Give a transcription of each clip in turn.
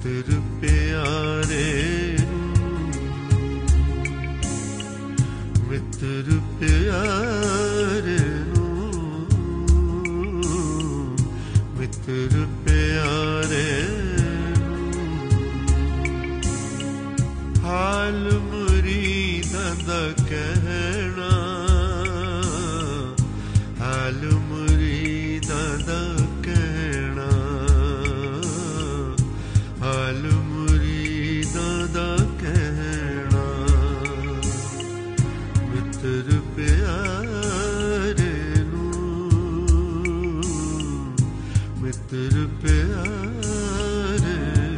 ਮਿੱਤਰ ਪਿਆਰੇ ਮਿੱਤਰ ਪਿਆਰੇ ਮਿੱਤਰ ਪਿਆਰੇ ਹਾਲ ਮੁਰੀਦਾਂ ਦਾ ਕਹਿਣਾ ਹਾਲ ਮੁਰੀਦਾਂ ਦਾ ਕਹਿਣਾ ਹਾਲ ਮੁਰੀਦਾਂ ਦਾ ਕਹਿਣਾ ਮਿੱਤਰ ਪਿਆਰੇ ਮਿੱਤਰ ਪਿਆਰੇ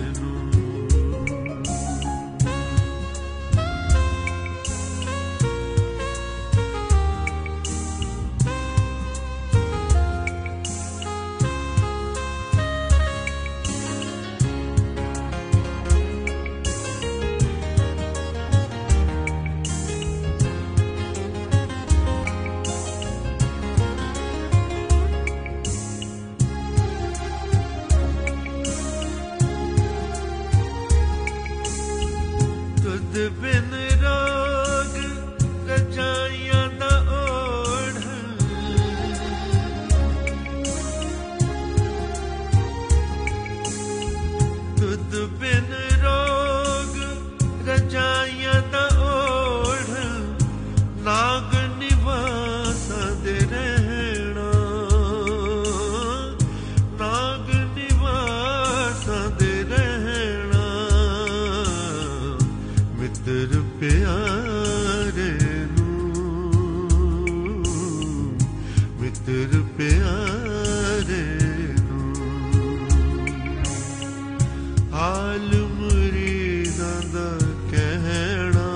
ਬਿਨ ਰੋਗ ਰਜਾਈਆਂ ਦਾ ਓੜ ਤੁਧ ਬਿਨ ਰੋਗ ਰਜਾਈਆਂ ਦਾ ਓੜ ਨਾਗ ਨਿਵਾਸਾਂ ਦੇ ਰਹਿਣਾ ਨਾਗ ਨਿਵਾਸਾਂ ਦੇ ਰਹਿਣਾ ਮਿੱਤਰ ਪਿਆਰੇ ਮਿੱਤਰ ਪਿਆਰੇ ਹਾਲ ਮੁਰੀਦਾਂ ਦਾ ਕਹਿਣਾ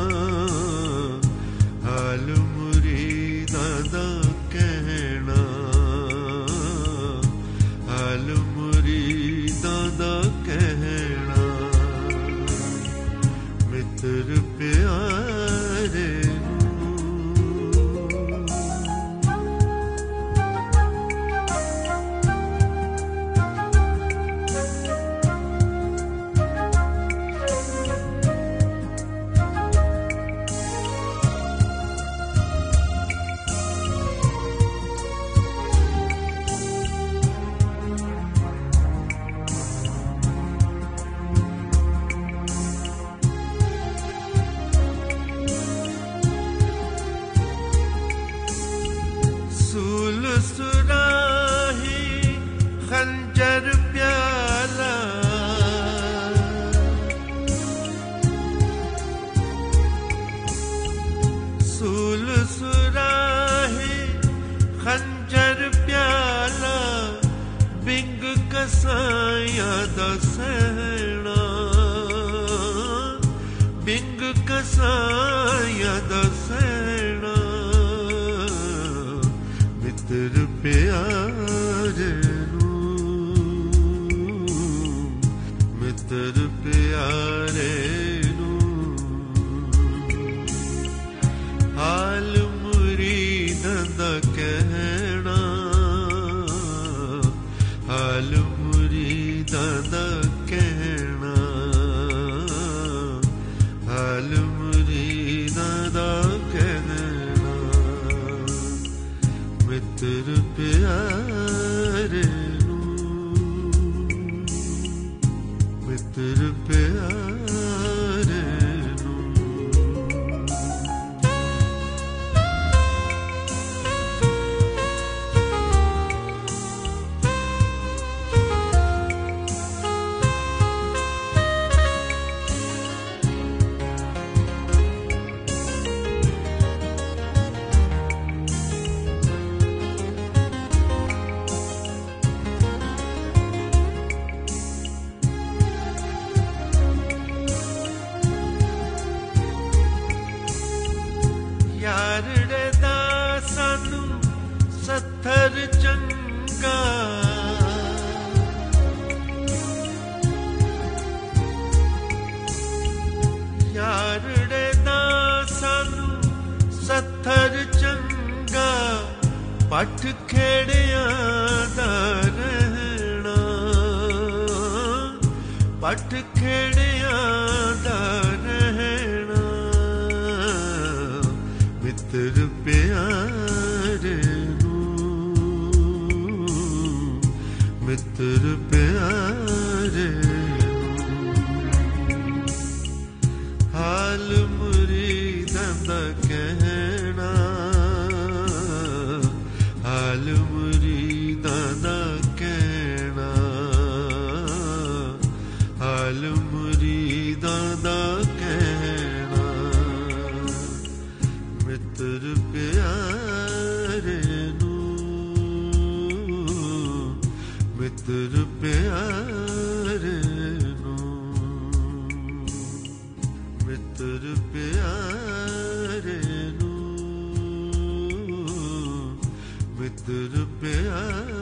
ਹਾਲ ਮੁਰੀਦਾਂ ਦਾ ਕਹਿਣਾ ਹਾਲ ਮੁਰੀਦਾਂ ਦਾ ਕਹਿਣਾ ਮਿੱਤਰ ਪਿਆਰੇ ਸੂਲ ਸੁਰਾਹੀ ਖੰਜਰ ਪਿਆਲਾ ਸੂਲ ਸੁਰਾਹੀ ਖੰਜਰ ਪਿਆਲਾ ਬਿੰਗ ਕਸਾਈਆਂ ਦਾ ਸਹਿਣਾ ਬਿੰਗ ਕਸਾਈਆਂ ਦਾ ਸਹਿਣਾ ਮਿੱਤਰ ਪਿਆਰੇ ਮਿੱਤਰ ਪਿਆਰੇ ਹਾਲ ਮੁਰੀਦਾਂ ਦਾ ਕਹਿਣਾ ਹਾਲ ਮੁਰੀਦਾਂ ਦਾ ਕਹਿਣਾ ਹਾਲ ਮੁਰੀਦਾਂ ਦਾ ਕਹਿਣਾ ਮਿੱਤਰ ਪਿਆਰੇ ਮਿੱਤਰ ਪਿਆਰੇ ਪੱਠ ਖੇੜਿਆਂ ਦਾ ਰਹਿਣਾ, ਮਿੱਤਰ ਪਿਆਰੇ ਨੂੰ, ਮਿੱਤਰ ਪਿਆਰੇ ਨੂੰ। ਹਾਲ ਮੁਰੀਦਾਂ ਦਾ ਕਹਿਣਾ, ਹਾਲ ਮੁਰੀਦਾਂ ਦਾ ਕਹਿਣਾ, ਹਾਲ ਮੁਰੀਦਾਂ ਦਾ ਕਹਿਣਾ, ਮਿੱਤਰ ਪਿਆਰੇ ਨੂੰ, ਮਿੱਤਰ ਪਿਆਰੇ ਨੂੰ, ਮਿੱਤਰ ਪਿਆਰੇ ਨੂੰ, ਮਿੱਤਰ ਪਿਆਰੇ